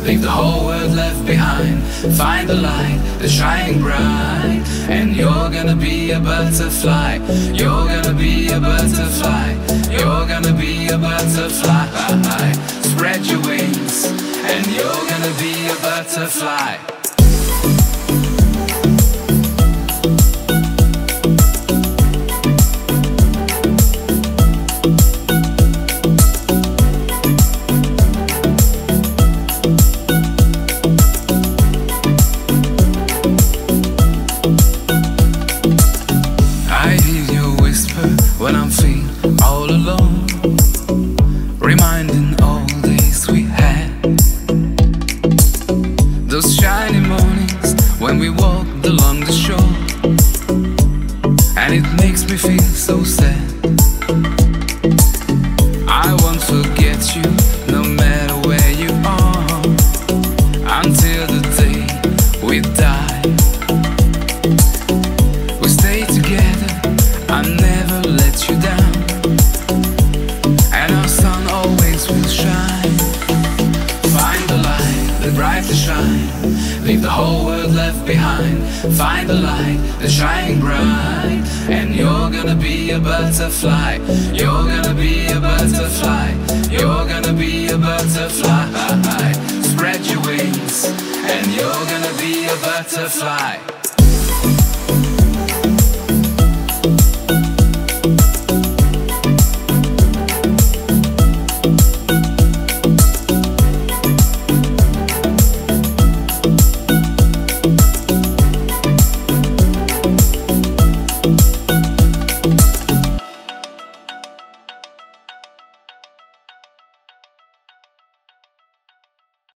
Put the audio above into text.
leave the whole world left behind. Find the light that's shining bright, and you're gonna be a butterfly. You're gonna be a butterfly. You're gonna be a butterfly. Spread your wings, and you're gonna be a butterfly. When I'm feeling all alone, reminding all the days we had, those shiny mornings when we walked along the shore, and it makes me feel so sad. I won't forget you no matter where you are, until the day we die. We stay together, I never let you down, and our sun always will shine. Find the light that brightly shine, leave the whole world left behind. Find the light that's shining bright, and you're gonna be a butterfly. You're gonna be a butterfly. You're gonna be a butterfly. Spread your wings, and you're gonna be a butterfly.